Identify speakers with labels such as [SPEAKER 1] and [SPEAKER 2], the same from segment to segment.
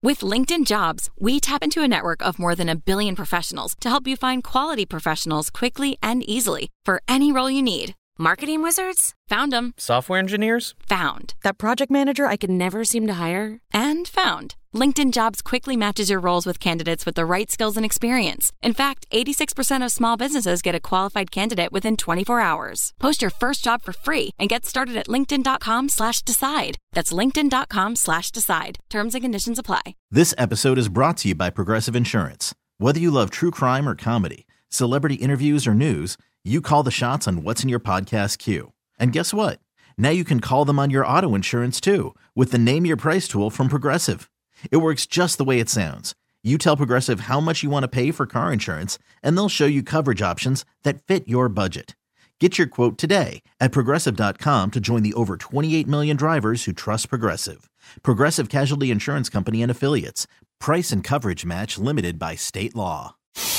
[SPEAKER 1] With LinkedIn Jobs, we tap into a network of more than 1 billion professionals to help you find quality professionals quickly and easily for any role you need.
[SPEAKER 2] Marketing wizards?
[SPEAKER 1] Found them.
[SPEAKER 3] Software engineers?
[SPEAKER 1] Found.
[SPEAKER 2] That project manager I could never seem to hire?
[SPEAKER 1] And found. LinkedIn Jobs quickly matches your roles with candidates with the right skills and experience. In fact, 86% of small businesses get a qualified candidate within 24 hours. Post your first job for free and get started at linkedin.com/decide. That's linkedin.com/decide. Terms and conditions apply.
[SPEAKER 4] This episode is brought to you by Progressive Insurance. Whether you love true crime or comedy, celebrity interviews or news, you call the shots on what's in your podcast queue. And guess what? Now you can call them on your auto insurance too with the Name Your Price tool from Progressive. It works just the way it sounds. You tell Progressive how much you want to pay for car insurance, and they'll show you coverage options that fit your budget. Get your quote today at Progressive.com to join the over 28 million drivers who trust Progressive. Progressive Casualty Insurance Company and Affiliates. Price and coverage match limited by state law.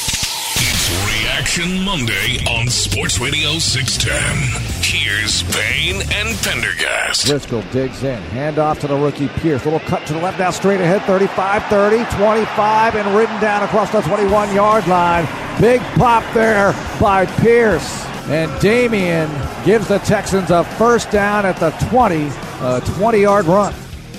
[SPEAKER 5] It's Reaction Monday on Sports Radio 610. Here's Payne and Pendergast.
[SPEAKER 6] Driscoll digs in. Hand off to the rookie Pierce. Little cut to the left now, straight ahead. 35, 30, 25, and ridden down across the 21-yard line. Big pop there by Pierce. And Damian gives the Texans a first down at the 20, a 20-yard run.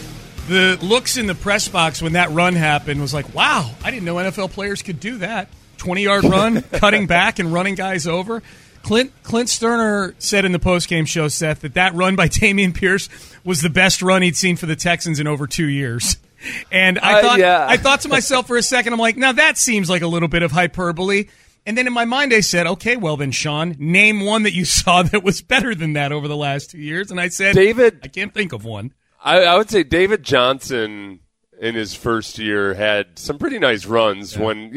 [SPEAKER 7] The looks in the press box when that run happened was like, wow, I didn't know NFL players could do that. 20-yard run, cutting back and running guys over. Clint Sterner said in the postgame show, Seth, that run by Dameon Pierce was the best run he'd seen for the Texans in over 2 years. And I thought to myself for a second, I'm like, now that seems like a little bit of hyperbole. And then in my mind I said, okay, well then, Sean, name one that you saw that was better than that over the last 2 years. And I said, I can't think of one.
[SPEAKER 8] I would say David Johnson in his first year had some pretty nice runs. When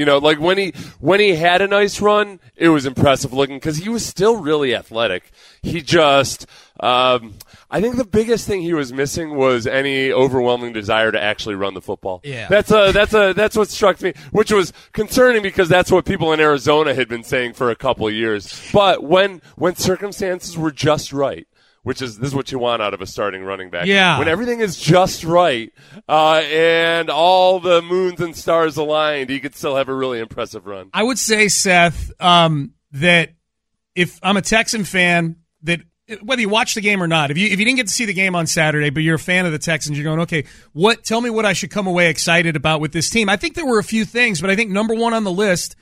[SPEAKER 8] he had a nice run, it was impressive looking because he was still really athletic. He just I think the biggest thing he was missing was any overwhelming desire to actually run the football.
[SPEAKER 7] Yeah.
[SPEAKER 8] That's what struck me, which was concerning because that's what people in Arizona had been saying for a couple of years. But when circumstances were just right, this is what you want out of a starting running back.
[SPEAKER 7] Yeah.
[SPEAKER 8] When everything is just right, and all the moons and stars aligned, he could still have a really impressive run.
[SPEAKER 7] I would say, Seth, that if I'm a Texan fan, that whether you watch the game or not, if you didn't get to see the game on Saturday, but you're a fan of the Texans, you're going, okay, tell me what I should come away excited about with this team. I think there were a few things, but I think number one on the list,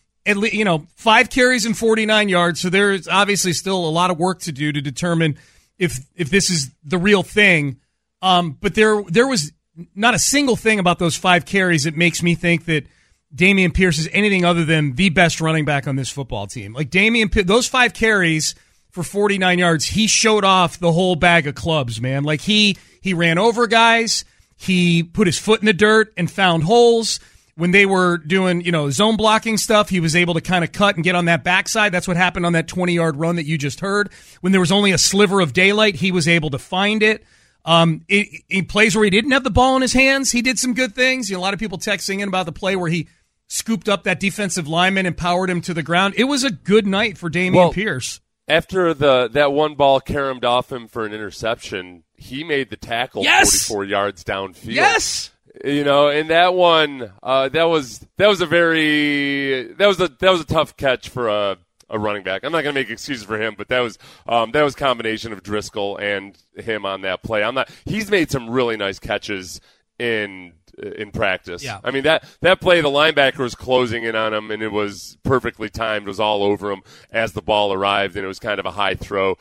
[SPEAKER 7] 5 carries and 49 yards. So there's obviously still a lot of work to do to determine if this is the real thing. But there was not a single thing about those 5 carries that makes me think that Dameon Pierce is anything other than the best running back on this football team. Like those 5 carries for 49 yards, he showed off the whole bag of clubs, man. Like he ran over guys, he put his foot in the dirt and found holes. When they were doing, zone blocking stuff, he was able to kind of cut and get on that backside. That's what happened on that 20-yard run that you just heard. When there was only a sliver of daylight, he was able to find it. In plays where he didn't have the ball in his hands, he did some good things. A lot of people texting in about the play where he scooped up that defensive lineman and powered him to the ground. It was a good night for Dameon Pierce.
[SPEAKER 8] After that one ball caromed off him for an interception, he made the tackle 44 yards downfield.
[SPEAKER 7] Yes.
[SPEAKER 8] And that one, that was a tough catch for a running back. I'm not going to make excuses for him, but that was a combination of Driscoll and him on that play. He's made some really nice catches in practice. Yeah. I mean, that play, the linebacker was closing in on him, and it was perfectly timed. It was all over him as the ball arrived, and it was kind of a high throw.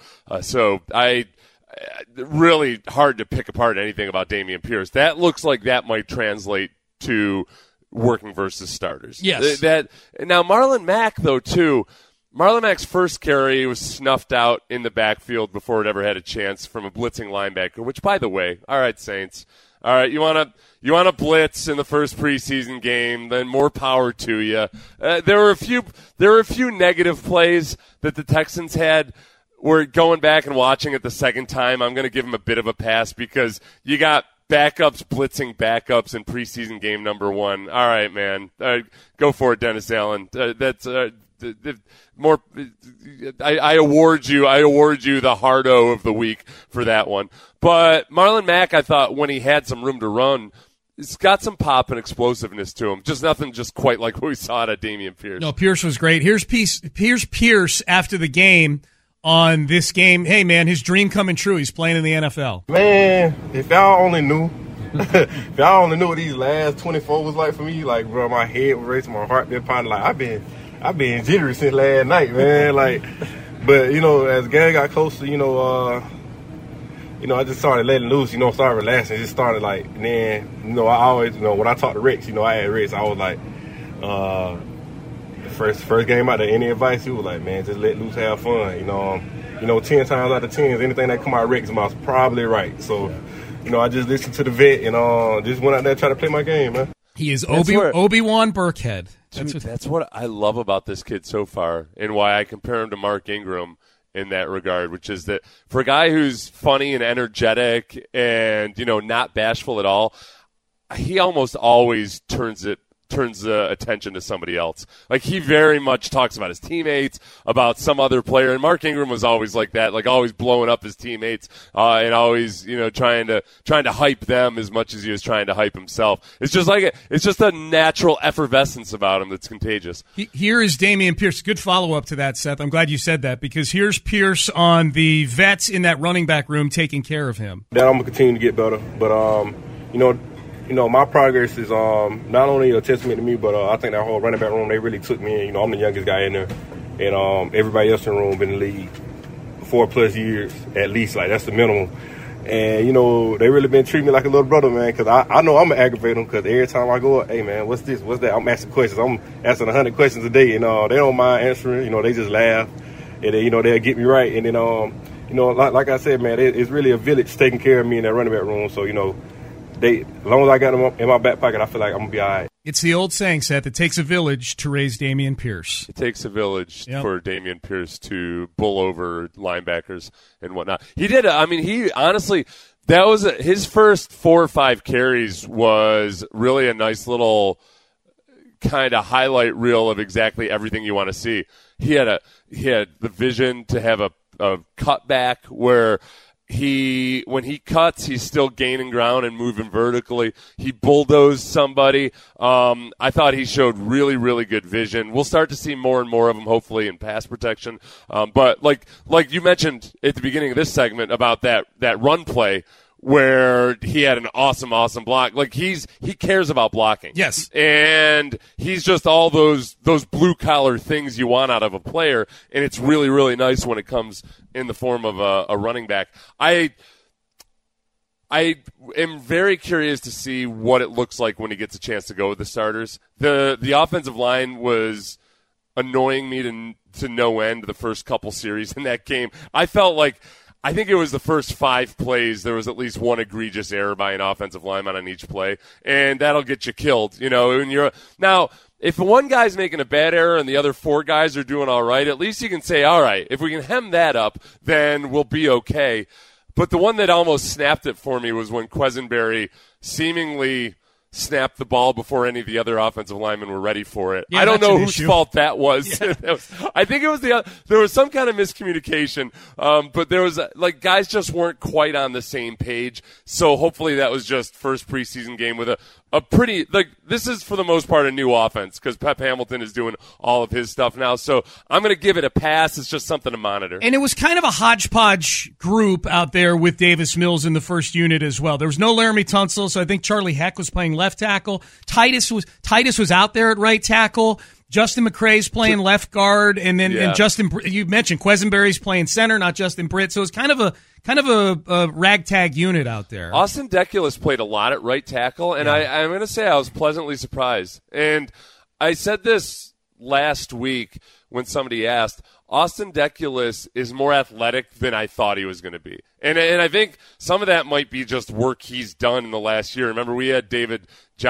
[SPEAKER 8] Really hard to pick apart anything about Dameon Pierce. That looks like that might translate to working versus starters.
[SPEAKER 7] Yes.
[SPEAKER 8] Now, Marlon Mack, though, too. Marlon Mack's first carry was snuffed out in the backfield before it ever had a chance from a blitzing linebacker, which, by the way, all right, Saints, all right, you want to blitz in the first preseason game, then more power to you. There were a few negative plays that the Texans had. We're going back and watching it the second time. I'm going to give him a bit of a pass because you got backups blitzing backups in preseason game number 1. All right, man. Go for it, Dennis Allen. That's more. I award you the hardo of the week for that one. But Marlon Mack, I thought when he had some room to run, it's got some pop and explosiveness to him. Just nothing just quite like what we saw out of Dameon Pierce.
[SPEAKER 7] No, Pierce was great. Here's Pierce after the game on this game. Hey, man, his dream coming true. He's playing in the NFL.
[SPEAKER 3] Man, if y'all only knew. If y'all only knew what these last 24 was like for me, like, bro, my head was racing, my heart been pounding. Like, I've been jittery since last night, man. Like, but, you know, as the game got closer, I just started letting loose, started relaxing. Just started, like, and then, I always, when I talk to Rex, I had Rex, I was like, first game out there, any advice, he was like, man, just let loose, have fun. 10 times out of 10, anything that come out of Rex's mouth is probably right. So, I just listened to the vet and just went out there and tried to play my game, man.
[SPEAKER 7] He is Obi-Wan Burkhead.
[SPEAKER 8] That's what I love about this kid so far and why I compare him to Mark Ingram in that regard, which is that for a guy who's funny and energetic and, not bashful at all, he almost always turns the attention to somebody else. Like, he very much talks about his teammates, about some other player, and Mark Ingram was always like that, like always blowing up his teammates and always, trying to hype them as much as he was trying to hype himself. It's just a natural effervescence about him that's contagious.
[SPEAKER 7] Here is Dameon Pierce. Good follow-up to that, Seth. I'm glad you said that, because here's Pierce on the vets in that running back room taking care of him.
[SPEAKER 3] That I'm going to continue to get better, but, my progress is not only a testament to me, but I think that whole running back room, they really took me in. I'm the youngest guy in there, and everybody else in the room been in the league 4+ years at least. Like, that's the minimum. And, they really been treating me like a little brother, man, because I know I'm going to aggravate them, because every time I go up, hey, man, what's this, what's that? I'm asking questions. I'm asking 100 questions a day, and they don't mind answering. They just laugh, and then, they'll get me right. And then, like I said, man, it's really a village taking care of me in that running back room. So, as long as I got them in my back pocket, I feel like I'm going to be all right.
[SPEAKER 7] It's the old saying, Seth, it takes a village to raise Dameon Pierce.
[SPEAKER 8] It takes a village for Dameon Pierce to bull over linebackers and whatnot. He did. He honestly, that was his first 4 or 5 carries was really a nice little kind of highlight reel of exactly everything you want to see. He had the vision to have a cutback where when he cuts, he's still gaining ground and moving vertically. He bulldozed somebody. I thought he showed really, really good vision. We'll start to see more and more of him, hopefully, in pass protection. But like you mentioned at the beginning of this segment about that run play where he had an awesome block. Like, he cares about blocking.
[SPEAKER 7] Yes.
[SPEAKER 8] And he's just all those blue collar things you want out of a player, and it's really, really nice when it comes in the form of a running back. I am very curious to see what it looks like when he gets a chance to go with the starters. The offensive line was annoying me to no end the first couple series in that game. I think it was the first 5 plays, there was at least one egregious error by an offensive lineman on each play, and that'll get you killed. Now, if one guy's making a bad error and the other 4 guys are doing all right, at least you can say, all right, if we can hem that up, then we'll be okay. But the one that almost snapped it for me was when Quesenberry seemingly snapped the ball before any of the other offensive linemen were ready for it.
[SPEAKER 7] Yeah,
[SPEAKER 8] I don't know whose fault that was.
[SPEAKER 7] Yeah.
[SPEAKER 8] I think it was there was some kind of miscommunication, but there was guys just weren't quite on the same page. So hopefully that was just first preseason game with a pretty, this is for the most part a new offense because Pep Hamilton is doing all of his stuff now. So I'm going to give it a pass. It's just something to monitor.
[SPEAKER 7] And it was kind of a hodgepodge group out there with Davis Mills in the first unit as well. There was no Laramie Tunsil, so I think Charlie Heck was playing left tackle. Titus was out there at right tackle. Justin McCrae's playing left guard, and then and Justin, you mentioned Quesenberry's playing center, not Justin Britt. So it's kind of a ragtag unit out there.
[SPEAKER 8] Austin Deculus played a lot at right tackle, and I'm going to say I was pleasantly surprised. And I said this last week when somebody asked, Austin Deculus is more athletic than I thought he was going to be. And I think some of that might be just work he's done in the last year. Remember, we had David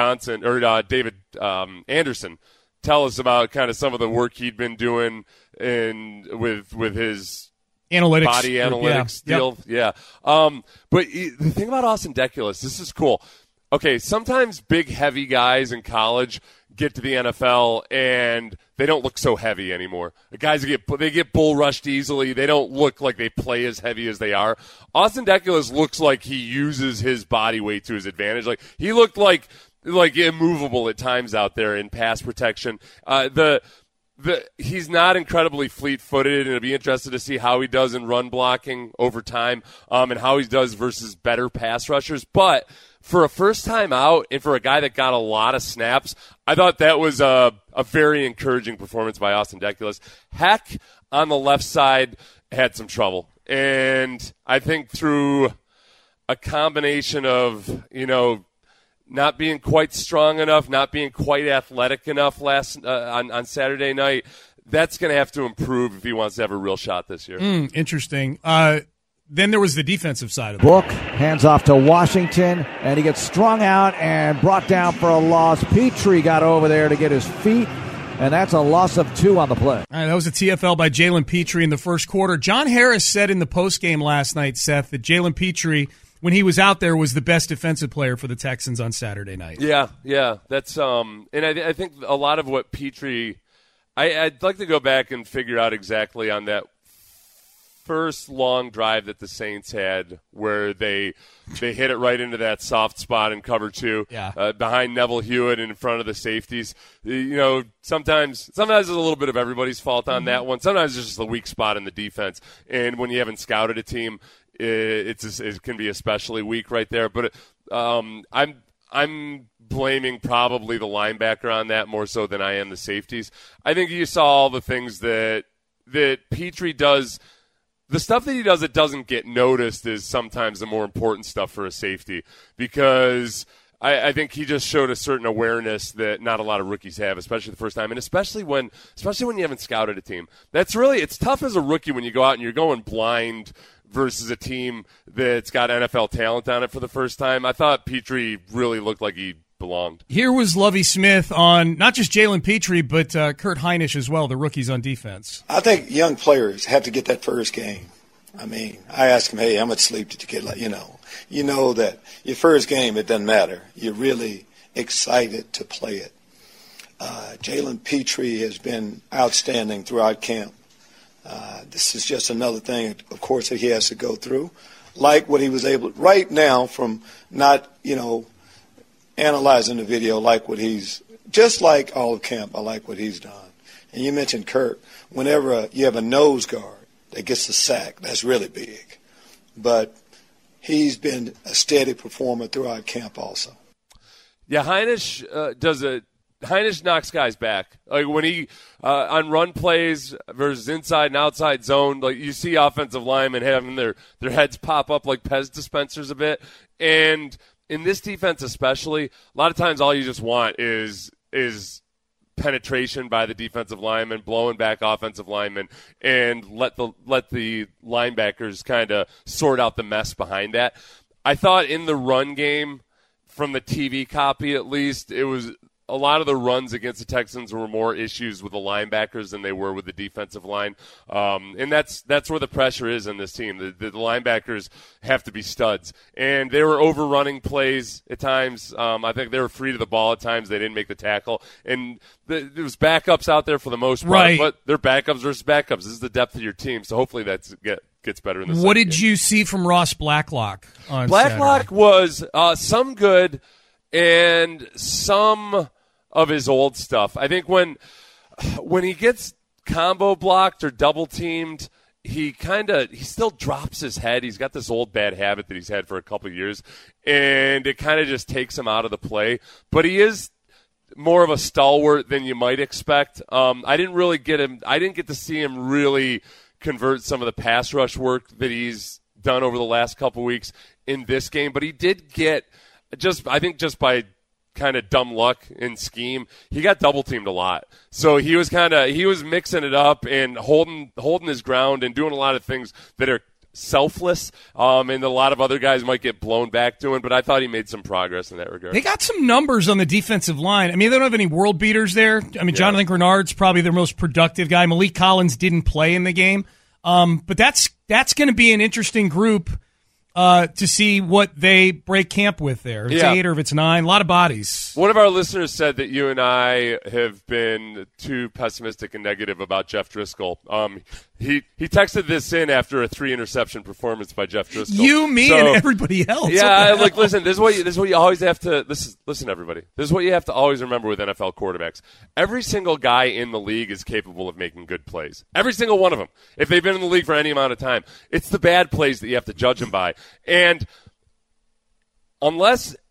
[SPEAKER 8] Anderson tell us about kind of some of the work he'd been doing with his
[SPEAKER 7] analytics,
[SPEAKER 8] body analytics deal. Yeah. But the thing about Austin Deculus, this is cool. okay, sometimes big, heavy guys in college get to the NFL and they don't look so heavy anymore. The guys get bull rushed easily. They don't look like they play as heavy as they are. Austin Deculus looks like he uses his body weight to his advantage. Like he looked like immovable at times out there in pass protection. He's not incredibly fleet-footed, and it'll be interesting to see how he does in run blocking over time, and how he does versus better pass rushers. But for a first time out and for a guy that got a lot of snaps, I thought that was a very encouraging performance by Austin Deculus. Heck, on the left side, had some trouble. And I think through a combination of, not being quite strong enough, not being quite athletic enough on Saturday night, that's going to have to improve if he wants to have a real shot this year.
[SPEAKER 7] Interesting. Then there was the defensive side of it.
[SPEAKER 6] Book hands off to Washington, and he gets strung out and brought down for a loss. Petrie got over there to get his feet, and that's a loss of 2 on the play.
[SPEAKER 7] All right, that was a TFL by Jalen Petrie in the first quarter. John Harris said in the postgame last night, Seth, that Jalen Petrie, when he was out there, was the best defensive player for the Texans on Saturday night. Yeah.
[SPEAKER 8] That's and I think a lot of what Petrie, I'd like to go back and figure out exactly on that first long drive that the Saints had, where they hit it right into that soft spot in cover 2, behind Neville Hewitt and in front of the safeties. Sometimes it's a little bit of everybody's fault on that one. Sometimes it's just the weak spot in the defense, and when you haven't scouted a team, it can be especially weak right there. But I'm blaming probably the linebacker on that more so than I am the safeties. I think you saw all the things that Petrie does. The stuff that he does that doesn't get noticed is sometimes the more important stuff for a safety, because I think he just showed a certain awareness that not a lot of rookies have, especially the first time, and especially when you haven't scouted a team. It's tough as a rookie when you go out and you're going blind versus a team that's got NFL talent on it for the first time. I thought Petrie really looked like he belonged.
[SPEAKER 7] Here was Lovie Smith on not just Jalen Petrie, but Kurt Hinish as well, the rookies on defense.
[SPEAKER 9] I think young players have to get that first game. I mean, I asked him, hey, how much sleep did you get? You know that your first game, it doesn't matter. You're really excited to play it. Jalen Petrie has been outstanding throughout camp. This is just another thing, of course, that he has to go through. Like what he was able right now from not, analyzing the video, like what he's just like all of camp. I like what he's done. And you mentioned Kurt. Whenever you have a nose guard that gets the sack, that's really big. But he's been a steady performer throughout camp also.
[SPEAKER 8] Yeah, Hinish Hinish knocks guys back. Like when he on run plays versus inside and outside zone, like you see offensive linemen having their heads pop up like Pez dispensers a bit. And in this defense especially, a lot of times all you just want is penetration by the defensive lineman, blowing back offensive linemen, and let the linebackers kind of sort out the mess behind that. I thought in the run game, from the TV copy at least, it was a lot of the runs against the Texans were more issues with the linebackers than they were with the defensive line. And that's where the pressure is in this team. The linebackers have to be studs. And they were overrunning plays at times. I think they were free to the ball at times. They didn't make the tackle. And there was backups out there for the most part.
[SPEAKER 7] Right.
[SPEAKER 8] But they're backups versus backups. This is the depth of your team. So hopefully that gets better in the
[SPEAKER 7] What did you see from Ross Blacklock on
[SPEAKER 8] Blacklock
[SPEAKER 7] Saturday?
[SPEAKER 8] Was some good and some of his old stuff. I think when he gets combo blocked or double teamed, he still drops his head. He's got this old bad habit that he's had for a couple of years, and it kind of just takes him out of the play. But he is more of a stalwart than you might expect. I didn't get to see him really convert some of the pass rush work that he's done over the last couple of weeks in this game, but he did get just by kind of dumb luck in scheme, he got double teamed a lot. So he was mixing it up and holding his ground and doing a lot of things that are selfless, and a lot of other guys might get blown back doing, but I thought he made some progress in that regard.
[SPEAKER 7] They got some numbers on the defensive line. I mean, they don't have any world beaters there. I mean, Jonathan Grenard's probably their most productive guy. Malik Collins didn't play in the game. But that's going to be an interesting group to see what they break camp with there. It's 8 or if it's 9. A lot of bodies.
[SPEAKER 8] One of our listeners said that you and I have been too pessimistic and negative about Jeff Driscoll. He texted this in after a 3-interception performance by Jeff Driscoll.
[SPEAKER 7] You, me, and everybody else.
[SPEAKER 8] Yeah, like listen. This is what you always have to listen, everybody. This is what you have to always remember with NFL quarterbacks. Every single guy in the league is capable of making good plays. Every single one of them. If they've been in the league for any amount of time, it's the bad plays that you have to judge them by. And unless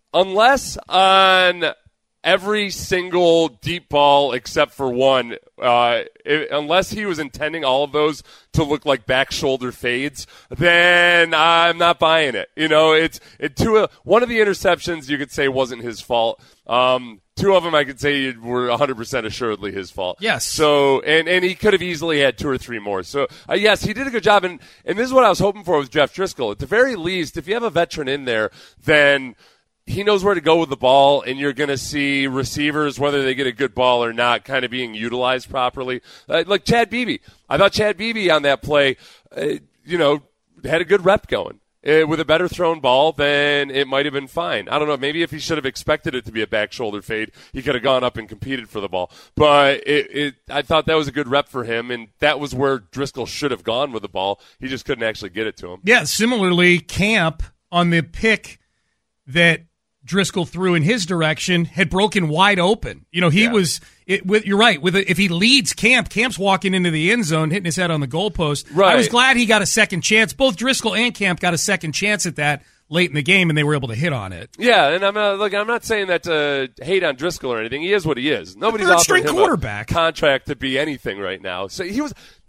[SPEAKER 8] on every single deep ball except for one, unless he was intending all of those to look like back shoulder fades, then I'm not buying it. You know, one of the interceptions you could say wasn't his fault. 2 of them I could say were 100% assuredly his fault.
[SPEAKER 7] Yes.
[SPEAKER 8] So, and he could have easily had 2 or 3 more. So, yes, he did a good job. And this is what I was hoping for with Jeff Driscoll. At the very least, if you have a veteran in there, then he knows where to go with the ball, and you're going to see receivers, whether they get a good ball or not, kind of being utilized properly. Like Chad Beebe. I thought Chad Beebe on that play, had a good rep going. With a better thrown ball, then it might have been fine. I don't know. Maybe if he should have expected it to be a back shoulder fade, he could have gone up and competed for the ball. But I thought that was a good rep for him, and that was where Driscoll should have gone with the ball. He just couldn't actually get it to him.
[SPEAKER 7] Yeah, similarly, Camp on the pick that Driscoll threw in his direction had broken wide open. You know, you're right. If he leads Camp's walking into the end zone, hitting his head on the goalpost.
[SPEAKER 8] Right.
[SPEAKER 7] I was glad he got a second chance. Both Driscoll and Camp got a second chance at that late in the game, and they were able to hit on it.
[SPEAKER 8] Yeah, and I'm not saying that to hate on Driscoll or anything. He is what he is. Nobody's offering him a contract to be anything right now. So he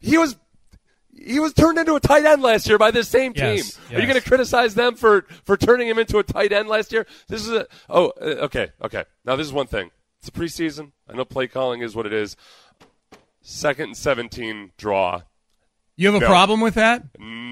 [SPEAKER 8] was turned into a tight end last year by this same team.
[SPEAKER 7] Yes.
[SPEAKER 8] Are you going to criticize them for turning him into a tight end last year? This is okay. Now this is one thing. It's a preseason. I know play calling is what it is. 2nd and 17 draw.
[SPEAKER 7] You have a problem with that?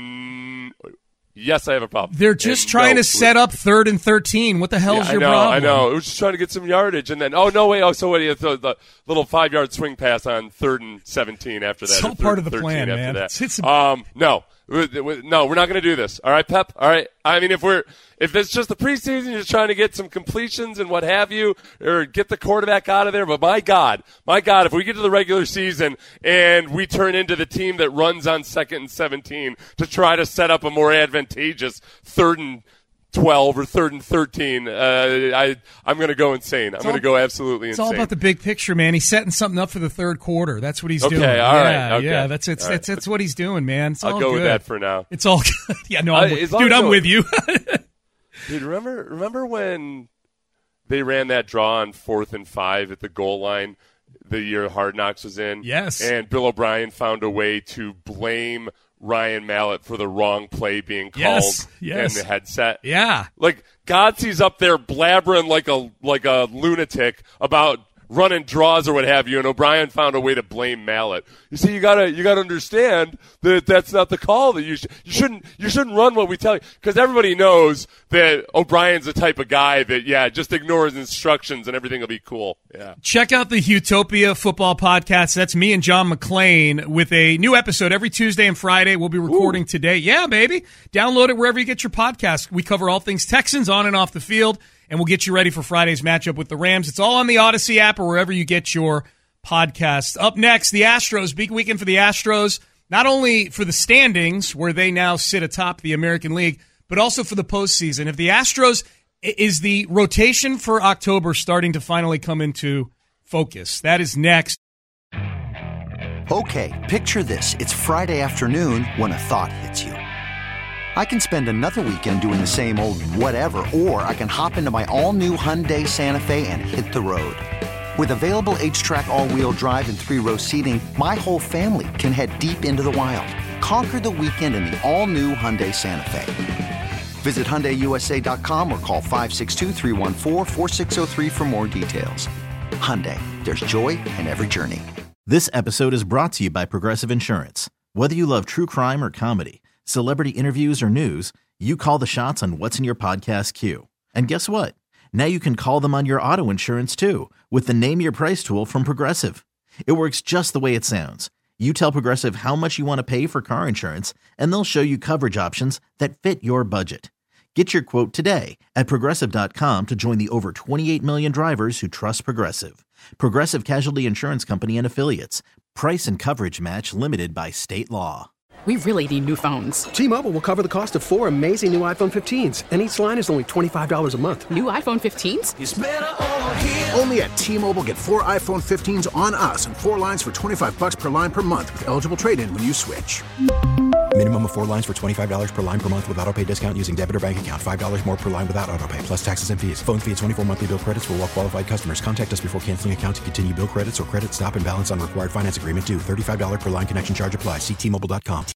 [SPEAKER 8] Yes, I have a problem.
[SPEAKER 7] They're just trying to set up 3rd and 13. What the hell is your problem?
[SPEAKER 8] I know. It was just trying to get some yardage, and then the little 5-yard swing pass on 3rd and 17 after that.
[SPEAKER 7] It's all part of the plan, man.
[SPEAKER 8] No, we're not going to do this. All right, Pep. All right. I mean, if it's just the preseason, you're just trying to get some completions and what have you, or get the quarterback out of there. But my God, if we get to the regular season and we turn into the team that runs on 2nd and 17 to try to set up a more advantageous 3rd and 12 or 3rd and 13, I'm going to go insane. I'm going to go absolutely insane.
[SPEAKER 7] It's all about the big picture, man. He's setting something up for the 3rd quarter. That's what he's doing.
[SPEAKER 8] Okay, all right. Okay.
[SPEAKER 7] Yeah, that's what he's doing, man.
[SPEAKER 8] I'll go with that for now.
[SPEAKER 7] It's all good. Yeah, no, I'm with you.
[SPEAKER 8] Dude, remember when they ran that draw on 4th and 5 at the goal line the year Hard Knocks was in?
[SPEAKER 7] Yes.
[SPEAKER 8] And Bill O'Brien found a way to blame Ryan Mallett for the wrong play being called in the headset.
[SPEAKER 7] Yeah.
[SPEAKER 8] Like Godsey's up there blabbering like a lunatic about running draws or what have you, and O'Brien found a way to blame Mallett. You see, you gotta understand that that's not the call. That you shouldn't run what we tell you, because everybody knows that O'Brien's the type of guy that just ignores instructions and everything will be cool. Yeah.
[SPEAKER 7] Check out the Utopia Football Podcast. That's me and John McClain with a new episode every Tuesday and Friday. We'll be recording today. Yeah, baby. Download it wherever you get your podcast. We cover all things Texans on and off the field, and we'll get you ready for Friday's matchup with the Rams. It's all on the Odyssey app or wherever you get your podcasts. Up next, the Astros. Big weekend for the Astros, not only for the standings, where they now sit atop the American League, but also for the postseason. If the Astros, is the rotation for October starting to finally come into focus? That is next.
[SPEAKER 10] Okay, picture this. It's Friday afternoon when a thought hits you. I can spend another weekend doing the same old whatever, or I can hop into my all-new Hyundai Santa Fe and hit the road. With available H-Track all-wheel drive and 3-row seating, my whole family can head deep into the wild. Conquer the weekend in the all-new Hyundai Santa Fe. Visit HyundaiUSA.com or call 562-314-4603 for more details. Hyundai, there's joy in every journey.
[SPEAKER 4] This episode is brought to you by Progressive Insurance. Whether you love true crime or comedy, celebrity interviews or news, you call the shots on what's in your podcast queue. And guess what? Now you can call them on your auto insurance too with the Name Your Price tool from Progressive. It works just the way it sounds. You tell Progressive how much you want to pay for car insurance, and they'll show you coverage options that fit your budget. Get your quote today at Progressive.com to join the over 28 million drivers who trust Progressive. Progressive Casualty Insurance Company and Affiliates. Price and coverage match limited by state law.
[SPEAKER 11] We really need new phones.
[SPEAKER 12] T-Mobile will cover the cost of 4 amazing new iPhone 15s, and each line is only $25 a month.
[SPEAKER 11] New iPhone 15s?
[SPEAKER 13] It's better over here. Only at T-Mobile, get 4 iPhone 15s on us and 4 lines for $25 per line per month with eligible trade-in when you switch.
[SPEAKER 14] Minimum of 4 lines for $25 per line per month with autopay discount using debit or bank account. $5 more per line without autopay, plus taxes and fees. Phone fee at 24 monthly bill credits for well-qualified customers. Contact us before canceling account to continue bill credits or credit stop and balance on required finance agreement due. $35 per line connection charge applies. See T-Mobile.com.